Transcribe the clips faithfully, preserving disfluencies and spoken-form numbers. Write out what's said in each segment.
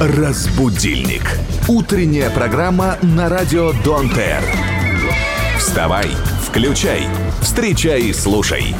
Разбудильник. Утренняя программа на радио Дон-Тер. Вставай, включай, встречай и слушай.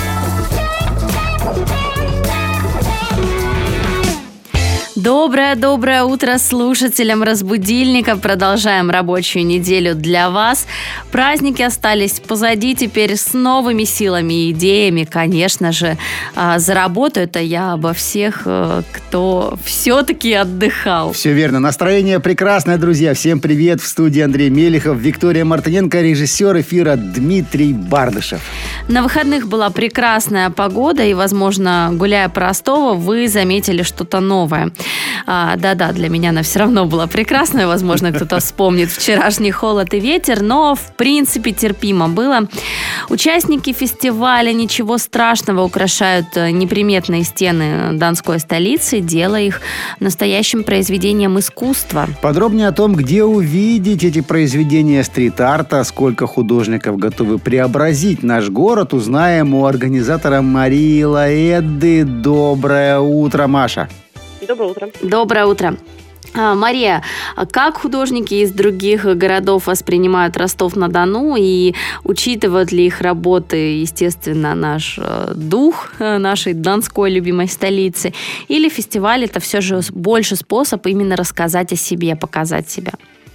Доброе-доброе утро слушателям Разбудильника. Продолжаем рабочую неделю для вас. Праздники остались позади, теперь с новыми силами и идеями. Конечно же, за работу. Это я обо всех, кто все-таки отдыхал. Все верно. Настроение прекрасное, друзья. Всем привет. В студии Андрей Мелехов, Виктория Мартыненко, режиссер эфира Дмитрий Бардышев. На выходных была прекрасная погода, и, возможно, гуляя по Ростову, вы заметили что-то новое. А, да-да, для меня она все равно была прекрасная. Возможно, кто-то вспомнит вчерашний холод и ветер, но, в принципе, терпимо было. Участники фестиваля «Ничего страшного» украшают неприметные стены Донской столицы, делая их настоящим произведением искусства. Подробнее о том, где увидеть эти произведения стрит-арта, сколько художников готовы преобразить наш город, узнаем у организатора Марии Лаэдды. Доброе утро, Маша. Доброе утро. Доброе утро. А, Мария, как художники из других городов воспринимают Ростов-на-Дону и учитывают ли их работы, естественно, наш э, дух э, нашей донской любимой столицы? Или фестиваль – это все же больше способ именно рассказать о себе, показать себя?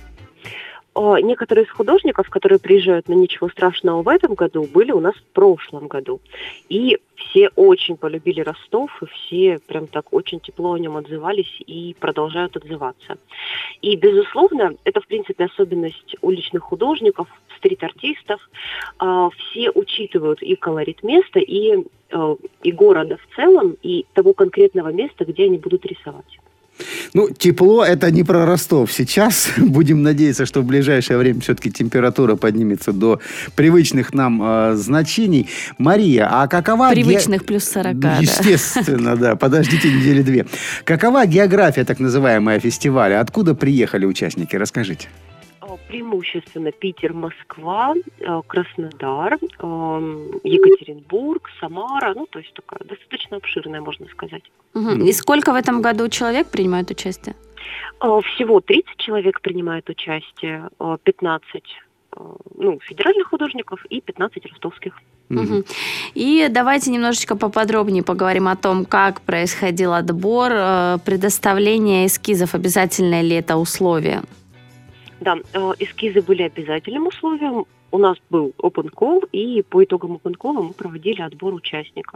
Некоторые из художников, которые приезжают на «Ничего страшного» в этом году, были у нас в прошлом году. И все очень полюбили Ростов, и все прям так очень тепло о нем отзывались и продолжают отзываться. И, безусловно, это, в принципе, особенность уличных художников, стрит-артистов. Все учитывают и колорит места, и, и города в целом, и того конкретного места, где они будут рисовать. Ну, тепло – это не про Ростов. Сейчас будем надеяться, что в ближайшее время все-таки температура поднимется до привычных нам э, значений. Мария, а какова... Привычных ге... плюс сорок, Естественно, да. Подождите недели две. Какова география, так называемая, фестиваля? Откуда приехали участники? Расскажите. Преимущественно Питер, Москва, Краснодар, Екатеринбург, Самара. Ну, то есть такая достаточно обширная, можно сказать. Угу. И сколько в этом году человек принимает участие? Всего тридцать человек принимает участие, пятнадцать ну, федеральных художников и пятнадцать ростовских. Угу. И давайте немножечко поподробнее поговорим о том, как происходил отбор, предоставление эскизов. Обязательно ли это условие? Да, эскизы были обязательным условием. У нас был open call, и по итогам open call мы проводили отбор участников.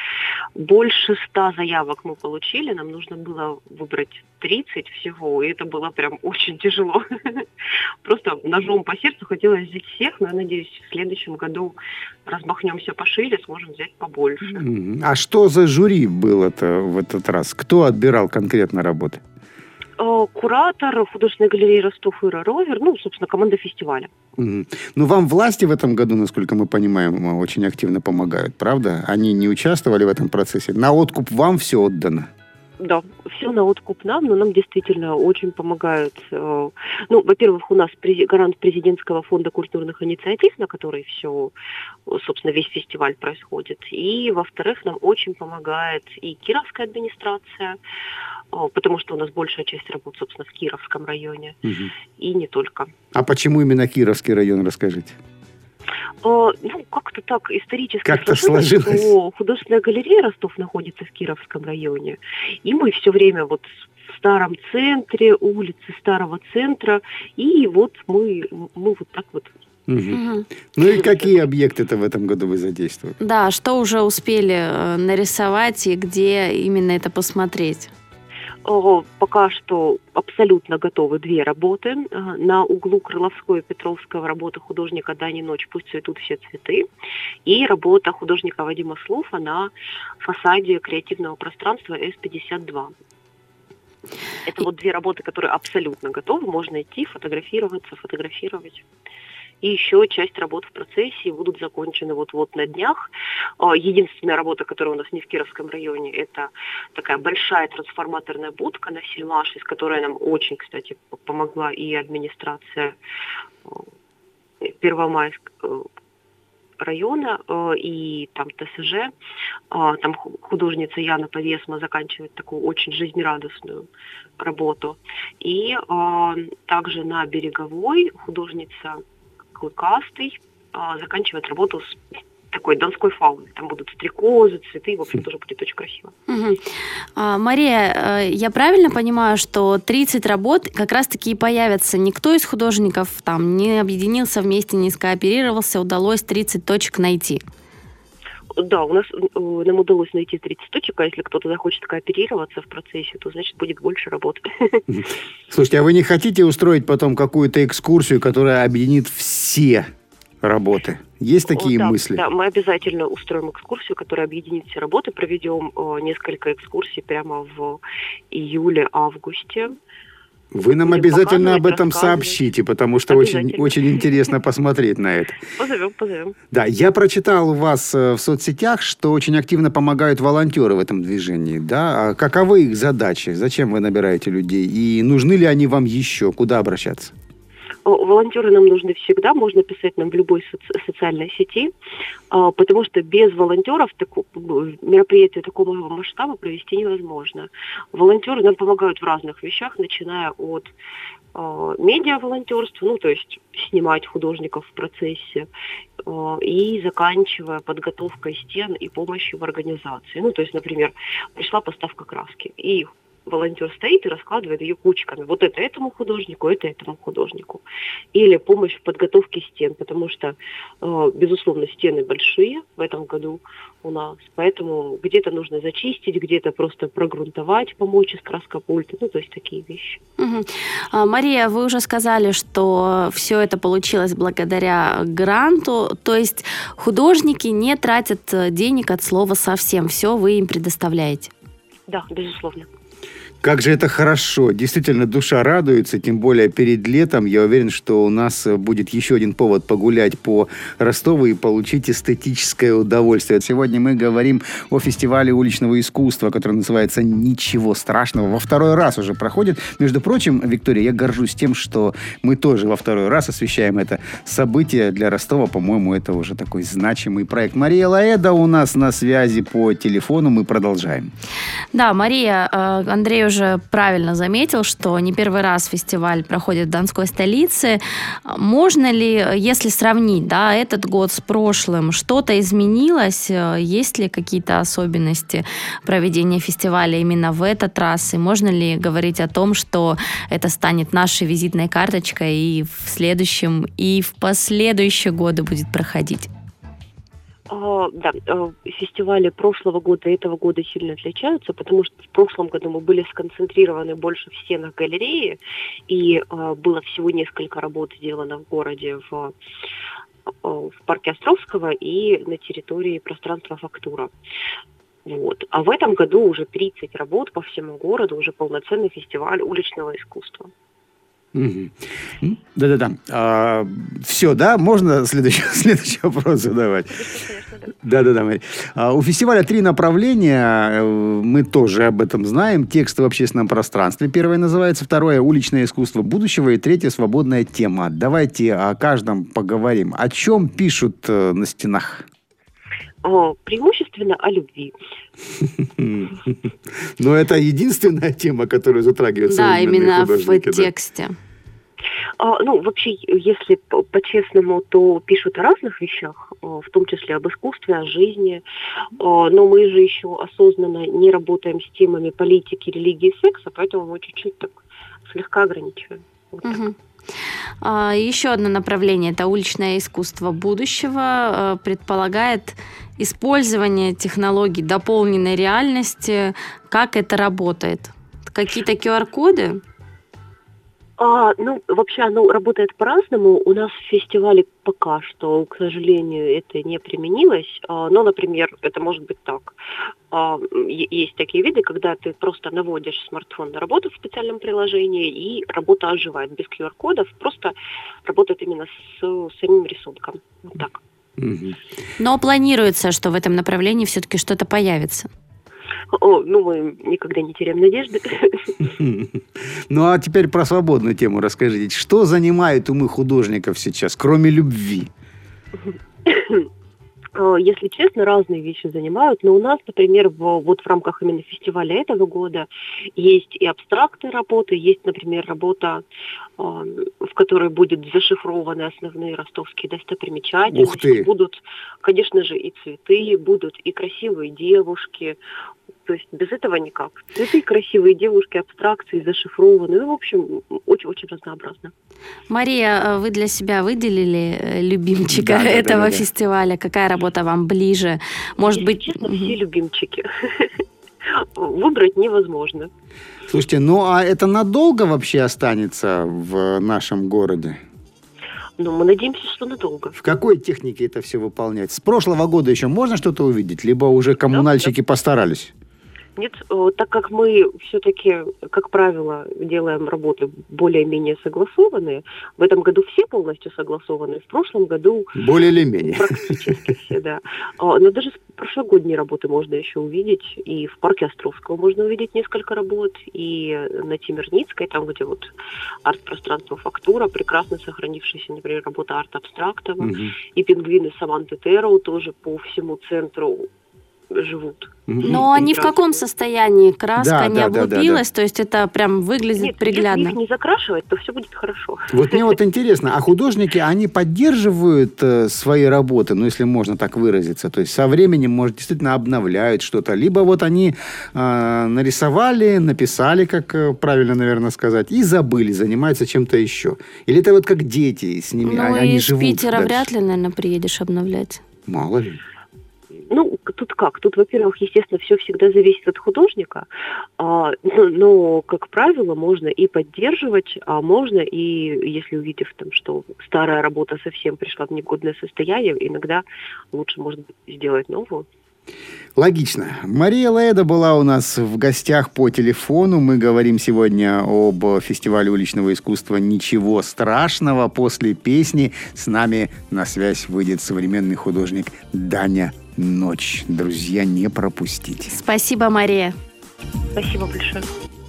Больше ста заявок мы получили, нам нужно было выбрать тридцать всего, и это было прям очень тяжело. Просто ножом по сердцу хотелось взять всех, но я надеюсь, в следующем году размахнемся пошире, сможем взять побольше. А что за жюри было-то в этот раз? Кто отбирал конкретно работы? Куратор художественной галереи Ростов Ира Ровер, ну, собственно, команда фестиваля. Mm-hmm. Ну, вам власти в этом году, насколько мы понимаем, очень активно помогают, правда? Они не участвовали в этом процессе. На откуп вам все отдано? Да, все на откуп нам, но нам действительно очень помогают. Ну, во-первых, у нас гарант президентского фонда культурных инициатив, на который все, собственно, весь фестиваль происходит. И, во-вторых, нам очень помогает и Кировская администрация, потому что у нас большая часть работ, собственно, в Кировском районе, угу. И не только. А почему именно Кировский район, расскажите? Ну, как-то так исторически как-то сложилось, сложилось, что художественная галерея Ростов находится в Кировском районе. И мы все время вот в старом центре, улице старого центра, и вот мы, мы вот так вот. Угу. Угу. Ну и какие объекты-то в этом году вы задействовали? Да, что уже успели нарисовать и где именно это посмотреть? Пока что абсолютно готовы две работы. На углу Крыловской и Петровского работа художника «Дань и ночь. Пусть цветут все цветы». И работа художника Вадима Слуфа на фасаде креативного пространства эс пятьдесят два. Это вот две работы, которые абсолютно готовы. Можно идти, фотографироваться, фотографировать. И еще часть работ в процессе будут закончены вот-вот на днях. Единственная работа, которая у нас не в Кировском районе, это такая большая трансформаторная будка на Сельмаше, с которой нам очень, кстати, помогла и администрация Первомайск, района э, и там ТСЖ. Э, там художница Яна Повесма заканчивает такую очень жизнерадостную работу. И э, также на Береговой художница Клыкастый э, заканчивает работу с такой донской фауны. Там будут стрекозы, цветы, в общем, тоже будет очень красиво. Угу. А, Мария, я правильно понимаю, что тридцать работ как раз-таки и появятся? Никто из художников там не объединился вместе, не скооперировался, удалось тридцать точек найти? Да, у нас нам удалось найти тридцать точек, а если кто-то захочет кооперироваться в процессе, то, значит, будет больше работы. Слушайте, а вы не хотите устроить потом какую-то экскурсию, которая объединит все работы? Есть такие да, мысли? Да, мы обязательно устроим экскурсию, которая объединит все работы. Проведем э, несколько экскурсий прямо в июле-августе. Вы нам Будем обязательно об этом сообщите, потому что очень, очень интересно посмотреть на это. Позовем, позовем. Да, я прочитал у вас в соцсетях, что очень активно помогают волонтеры в этом движении. Да? А каковы их задачи? Зачем вы набираете людей? И нужны ли они вам еще? Куда обращаться? Волонтеры нам нужны всегда, можно писать нам в любой соци- социальной сети, потому что без волонтеров тако, мероприятие такого масштаба провести невозможно. Волонтеры нам помогают в разных вещах, начиная от э, медиа-волонтерства, ну то есть снимать художников в процессе, э, и заканчивая подготовкой стен и помощью в организации. Ну то есть, например, пришла поставка краски, и волонтер стоит и раскладывает ее кучками. Вот это этому художнику, это этому художнику. Или помощь в подготовке стен, потому что, э, безусловно, стены большие в этом году у нас, поэтому где-то нужно зачистить, где-то просто прогрунтовать, помочь из краскопульта, ну, то есть такие вещи. Угу. А, Мария, вы уже сказали, что все это получилось благодаря гранту, то есть художники не тратят денег от слова совсем, все вы им предоставляете? Да, безусловно. Как же это хорошо. Действительно, душа радуется, тем более перед летом. Я уверен, что у нас будет еще один повод погулять по Ростову и получить эстетическое удовольствие. Сегодня мы говорим о фестивале уличного искусства, который называется «Ничего страшного». Во второй раз уже проходит. Между прочим, Виктория, я горжусь тем, что мы тоже во второй раз освещаем это событие. Для Ростова, по-моему, это уже такой значимый проект. Мария Лаэда у нас на связи по телефону. Мы продолжаем. Да, Мария, Андрей уже правильно заметил, что не первый раз фестиваль проходит в Донской столице. Можно ли, если сравнить, да, этот год с прошлым, что-то изменилось? Есть ли какие-то особенности проведения фестиваля именно в этот раз? И можно ли говорить о том, что это станет нашей визитной карточкой и в следующем, и в последующие годы будет проходить? Да, фестивали прошлого года и этого года сильно отличаются, потому что в прошлом году мы были сконцентрированы больше в стенах галереи, и было всего несколько работ сделано в городе, в, в парке Островского и на территории пространства «Фактура». Вот. А в этом году уже тридцать работ по всему городу, уже полноценный фестиваль уличного искусства. Угу. Да-да-да. А, все, да? Можно следующий, следующий вопрос задавать? Да-да-да, Мария. А, у фестиваля три направления. Мы тоже об этом знаем. Тексты в общественном пространстве. Первое называется. Второе – уличное искусство будущего. И третье – свободная тема. Давайте о каждом поговорим. О чем пишут на стенах? Преимущественно о любви. Но это единственная тема, которую затрагивают современные художники. Да, именно в тексте. А, ну, вообще, если по-честному, то пишут о разных вещах, в том числе об искусстве, о жизни. Но мы же еще осознанно не работаем с темами политики, религии, секса, поэтому мы чуть-чуть так слегка ограничиваем. Вот так. Угу. А, еще одно направление – это уличное искусство будущего. Предполагает использование технологий дополненной реальности. Как это работает? Какие-то ку ар-коды? А, ну, вообще оно работает по-разному. У нас в фестивале пока что, к сожалению, это не применилось. А, но, например, это может быть так. А, есть такие виды, когда ты просто наводишь смартфон на работу в специальном приложении, и работа оживает без ку ар-кодов, просто работает именно с самим рисунком. Вот так. Но планируется, что в этом направлении все-таки что-то появится. О, ну, мы никогда не теряем надежды. Ну, а теперь про свободную тему расскажите. Что занимает умы художников сейчас, кроме любви? Если честно, разные вещи занимают, но у нас, например, в, вот в рамках именно фестиваля этого года есть и абстрактные работы, есть, например, работа, э, в которой будут зашифрованы основные ростовские достопримечательности. Ух ты! Будут, конечно же, и цветы, будут и красивые девушки. То есть без этого никак. Цветы, красивые девушки, абстракции, зашифрованные. Ну, в общем, очень-очень разнообразно. Мария, вы для себя выделили любимчика да, да, этого да, да, фестиваля? Какая работа вам ближе? Может Если быть... честно, все любимчики. Выбрать невозможно. Слушайте, ну а это надолго вообще останется в нашем городе? Ну, мы надеемся, что надолго. В какой технике это все выполнять? С прошлого года еще можно что-то увидеть? Либо уже коммунальщики да, да. постарались? Нет, так как мы все-таки, как правило, делаем работы более-менее согласованные, в этом году все полностью согласованы, в прошлом году... Более или менее. Практически все, да. Но даже прошлогодние работы можно еще увидеть, и в парке Островского можно увидеть несколько работ, и на Темирницкой, там, где вот арт-пространство «Фактура», прекрасно сохранившаяся, например, работа арт-абстрактова, угу. и пингвины Саманты Тероу тоже по всему центру живут. Но они в каком состоянии? Краска да, не да, облупилась? Да, да, да. То есть это прям выглядит Нет, приглядно? если их не закрашивать, то все будет хорошо. Вот мне вот интересно, а художники, они поддерживают э, свои работы, ну, если можно так выразиться, то есть со временем, может, действительно обновляют что-то, либо вот они э, нарисовали, написали, как э, правильно, наверное, сказать, и забыли, занимаются чем-то еще. Или это вот как дети, с ними ну, они из живут. Ну, из Питера дальше. Вряд ли, наверное, приедешь обновлять. Мало ли. Ну, тут как? Тут, во-первых, естественно, все всегда зависит от художника, а, но, но, как правило, можно и поддерживать, а можно и, если увидев, там, что старая работа совсем пришла в негодное состояние, иногда лучше, может быть, сделать новую. Логично. Мария Лаэда была у нас в гостях по телефону. Мы говорим сегодня об фестивале уличного искусства «Ничего страшного». После песни с нами на связь выйдет современный художник Даня Ночь. Друзья, не пропустите. Спасибо, Мария. Спасибо большое.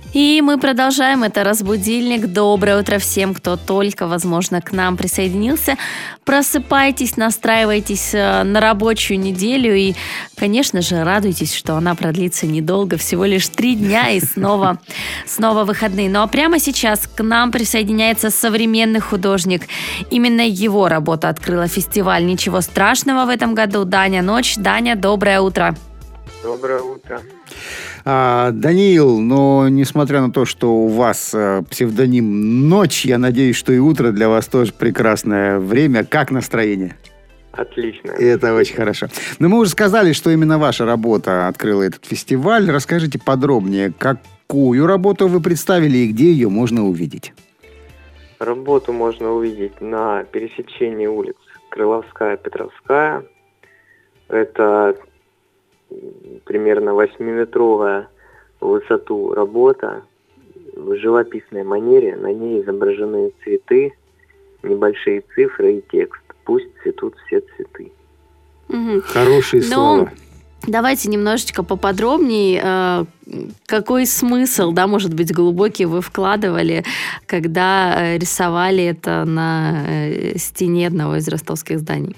И мы продолжаем. Это «Разбудильник». Доброе утро всем, кто только, возможно, к нам присоединился. Просыпайтесь, настраивайтесь на рабочую неделю и, конечно же, радуйтесь, что она продлится недолго, всего лишь три дня и снова, снова выходные. Ну а прямо сейчас к нам присоединяется современный художник. Именно его работа открыла фестиваль «Ничего страшного» в этом году. Даня Ночь. Даня, доброе утро. Доброе утро. А, Даниил, но несмотря на то, что у вас а, псевдоним «Ночь», я надеюсь, что и утро для вас тоже прекрасное время. Как настроение? Отлично. Это очень хорошо. Но мы уже сказали, что именно ваша работа открыла этот фестиваль. Расскажите подробнее, какую работу вы представили и где ее можно увидеть? Работу можно увидеть на пересечении улиц Крыловская, Петровская. Это примерно восьмиметровая в высоту работа в живописной манере. На ней изображены цветы, небольшие цифры и текст. Пусть цветут все цветы. Угу. Хорошие Но слова. Давайте немножечко поподробнее. Какой смысл, да, может быть, глубокий вы вкладывали, когда рисовали это на стене одного из ростовских зданий?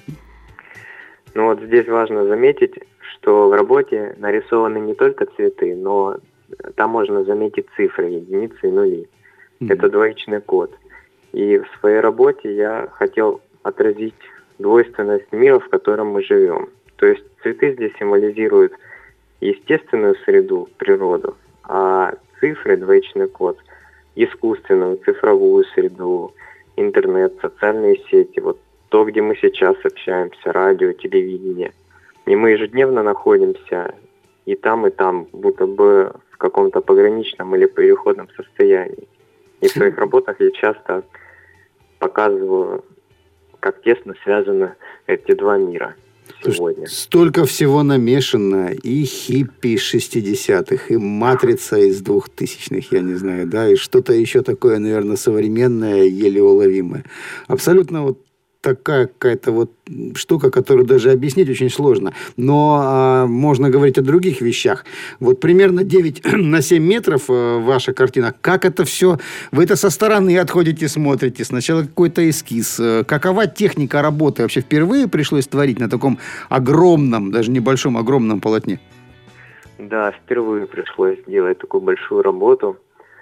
Ну вот здесь важно заметить, что в работе нарисованы не только цветы, но там можно заметить цифры, единицы и нули. Mm-hmm. Это двоичный код. И в своей работе я хотел отразить двойственность мира, в котором мы живем. То есть цветы здесь символизируют естественную среду, природу, а цифры, двоичный код, искусственную, цифровую среду, интернет, социальные сети, вот то, где мы сейчас общаемся, радио, телевидение. И мы ежедневно находимся и там, и там, будто бы в каком-то пограничном или переходном состоянии. И в своих работах я часто показываю, как тесно связаны эти два мира сегодня. Столько всего намешано. И хиппи из шестидесятых, и матрица из двухтысячных, я не знаю, да, и что-то еще такое, наверное, современное, еле уловимое. Абсолютно вот такая какая-то вот штука, которую даже объяснить очень сложно. Но а, можно говорить о других вещах. Вот примерно девять на семь метров а, ваша картина. Как это все? Вы это со стороны отходите, смотрите. Сначала какой-то эскиз. Какова техника работы? Вообще впервые пришлось творить на таком огромном, даже небольшом, огромном полотне? Да, впервые пришлось делать такую большую работу.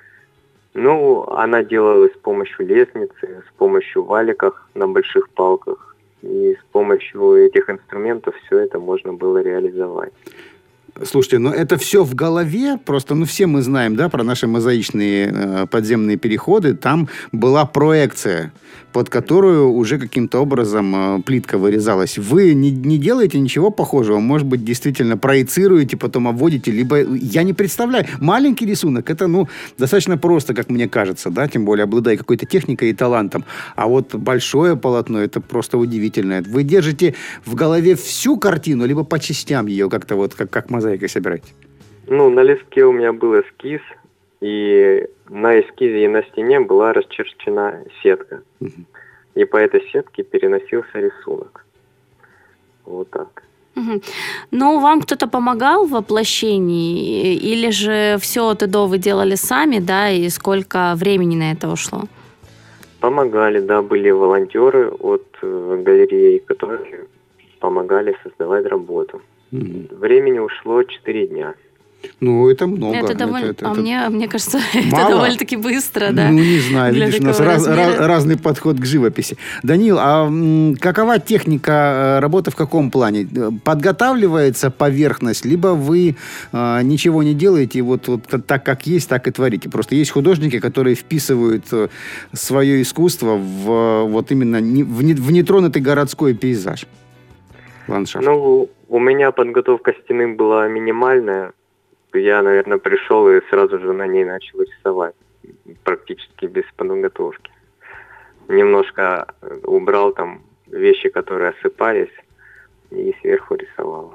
Ну, она делалась с помощью лестницы, с помощью валиков на больших палках. И с помощью этих инструментов все это можно было реализовать. Слушайте, но это все в голове, просто, ну, все мы знаем, да, про наши мозаичные э, подземные переходы, там была проекция, под которую уже каким-то образом э, плитка вырезалась. Вы не, не делаете ничего похожего, может быть, действительно проецируете, потом обводите, либо, я не представляю, маленький рисунок, это, ну, достаточно просто, как мне кажется, да, тем более обладая какой-то техникой и талантом, а вот большое полотно, это просто удивительно. Вы держите в голове всю картину, либо по частям ее как-то вот, как, как мозаикой собираете? Ну, на листке у меня был эскиз, и на эскизе и на стене была расчерчена сетка. Угу. И по этой сетке переносился рисунок. Вот так. Угу. Ну, вам кто-то помогал в воплощении? Или же все от и до вы делали сами, да, и сколько времени на это ушло? Помогали, да, были волонтеры от э, галереи, которые помогали создавать работу. Mm-hmm. Времени ушло четыре дня. Ну, это много. Это довольно... это, это, а это... Мне, мне кажется, Мало? это довольно-таки быстро, да. Ну, не знаю. Видишь, у нас раз, раз, разный подход к живописи. Даниил, а м, какова техника работы в каком плане? Подготавливается поверхность, либо вы а, ничего не делаете, вот, вот так, как есть, так и творите? Просто есть художники, которые вписывают свое искусство в, вот именно не, в, не, в нетронутый городской пейзаж, ландшафт. Ну, у меня подготовка стены была минимальная. Я, наверное, пришел и сразу же на ней начал рисовать. Практически без подготовки. Немножко убрал там вещи, которые осыпались, и сверху рисовал.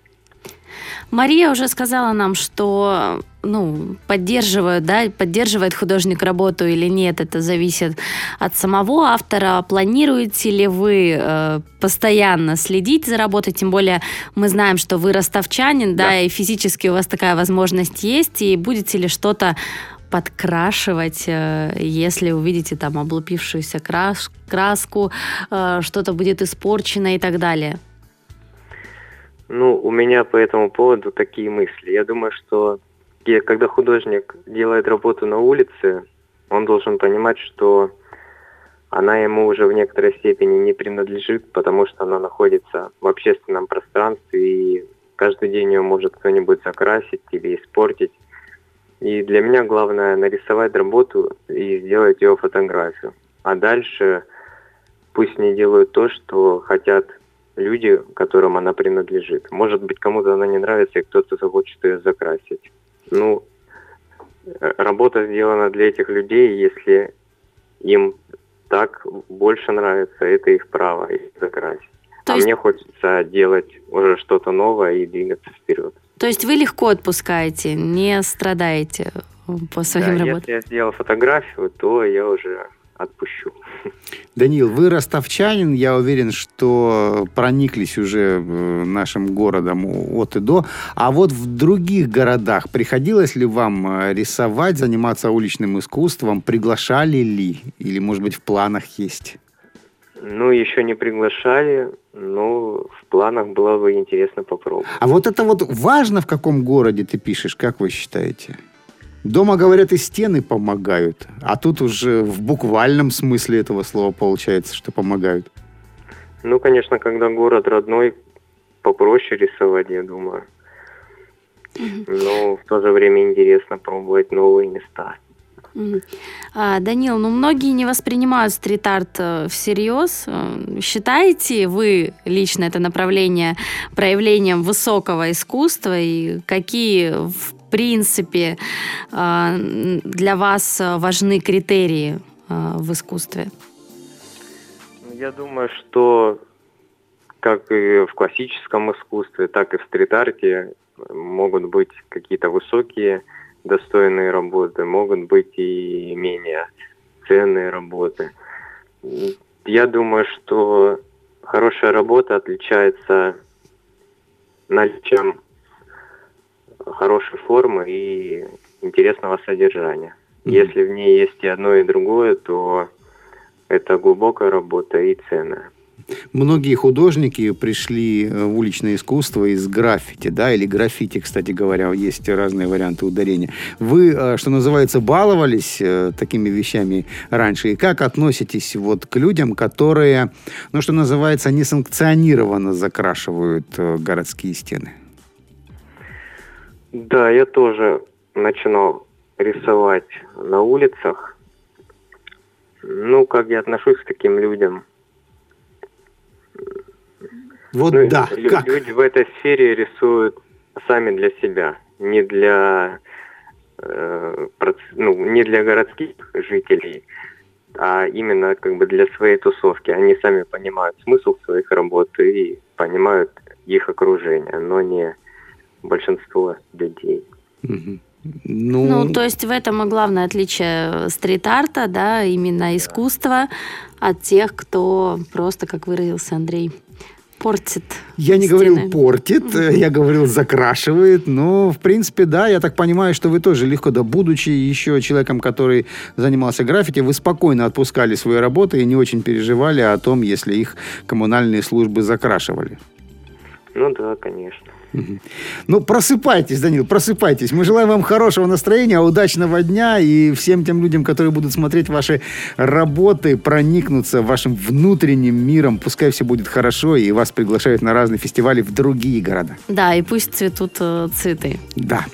Мария уже сказала нам, что ну, поддерживают, да, поддерживает художник работу или нет, это зависит от самого автора. Планируете ли вы э, постоянно следить за работой? Тем более мы знаем, что вы ростовчанин, да. да, и физически у вас такая возможность есть. И будете ли что-то подкрашивать, э, если увидите там облупившуюся крас- краску, э, что-то будет испорчено и так далее? Ну, у меня по этому поводу такие мысли. Я думаю, что когда художник делает работу на улице, он должен понимать, что она ему уже в некоторой степени не принадлежит, потому что она находится в общественном пространстве, и каждый день ее может кто-нибудь закрасить или испортить. И для меня главное нарисовать работу и сделать ее фотографию. А дальше пусть не делают то, что хотят люди, которым она принадлежит. Может быть, кому-то она не нравится, и кто-то захочет ее закрасить. Ну, работа сделана для этих людей, если им так больше нравится, это их право, их закрасить. То а есть... мне хочется делать уже что-то новое и двигаться вперед. То есть вы легко отпускаете, не страдаете по своим да, работам? Если я сделал фотографию, то я уже отпущу. Даниил, вы ростовчанин, я уверен, что прониклись уже нашим городом от и до. А вот в других городах приходилось ли вам рисовать, заниматься уличным искусством? Приглашали ли? Или, может быть, в планах есть? Ну, еще не приглашали, но в планах было бы интересно попробовать. А вот это вот важно, в каком городе ты пишешь, как вы считаете? Дома, говорят, и стены помогают, а тут уже в буквальном смысле этого слова получается, что помогают. Ну, конечно, когда город родной, попроще рисовать, я думаю. Но в то же время интересно пробовать новые места. А, Данил, ну многие не воспринимают стрит-арт всерьез. Считаете вы лично это направление проявлением высокого искусства? И какие, в принципе, для вас важны критерии в искусстве? Я думаю, что как и в классическом искусстве, так и в стрит-арте могут быть какие-то высокие достойные работы, могут быть и менее ценные работы. я думаю, что хорошая работа отличается наличием хорошей формы и интересного содержания. Mm-hmm. Если в ней есть и одно, и другое, то это глубокая работа и ценная. Многие художники пришли в уличное искусство из граффити, да, или граффити, кстати говоря, есть разные варианты ударения. Вы, что называется, баловались такими вещами раньше? И как относитесь вот к людям, которые, ну, что называется, несанкционированно закрашивают городские стены? Да, я тоже начинал рисовать на улицах. Ну, как я отношусь к таким людям? Вот ну, да, лю- как? Люди в этой сфере рисуют сами для себя, не для, э, проц... ну, не для городских жителей, а именно как бы для своей тусовки. Они сами понимают смысл своих работ и понимают их окружение, но не большинство людей. Угу. Ну... ну, то есть в этом и главное отличие стрит-арта, да, именно искусства от тех, кто просто, как выразился Андрей, портит Я не стены. говорил портит, я говорил закрашивает, но, в принципе, да, я так понимаю, что вы тоже легко, да, будучи еще человеком, который занимался граффити, вы спокойно отпускали свои работы и не очень переживали о том, если их коммунальные службы закрашивали. Ну да, конечно. Угу. Ну, просыпайтесь, Данил, просыпайтесь. Мы желаем вам хорошего настроения, удачного дня и всем тем людям, которые будут смотреть ваши работы, проникнуться вашим внутренним миром. Пускай все будет хорошо, и вас приглашают на разные фестивали в другие города. Да, и пусть цветут э, цветы. Да.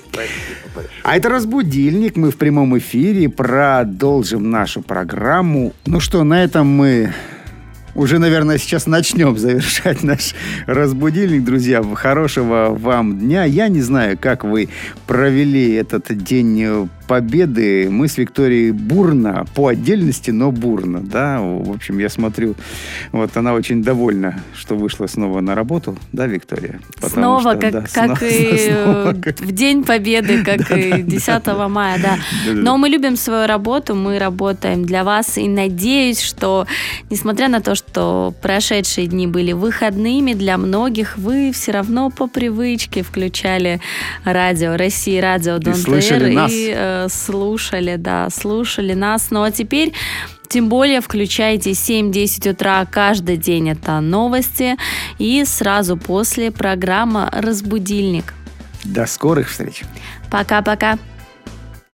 А это «Разбудильник». Мы в прямом эфире продолжим нашу программу. Ну что, на этом мы... Уже, наверное, сейчас начнем завершать наш разбудильник, друзья. Хорошего вам дня. Я не знаю, как вы провели этот день Победы. Мы с Викторией бурно, по отдельности, но бурно, да. В общем, я смотрю, вот она очень довольна, что вышла снова на работу, да, Виктория? Потому снова, что, как, да, как снова, и снова, как... в День Победы, как и десятого мая, да. Но мы любим свою работу, мы работаем для вас, и надеюсь, что, несмотря на то, что прошедшие дни были выходными для многих, вы все равно по привычке включали радио России, радио Дон ТР и э, слушали, да, слушали нас. Ну а теперь, тем более, включайте семь-десять утра каждый день, это новости, и сразу после программа «Разбудильник». До скорых встреч. Пока-пока.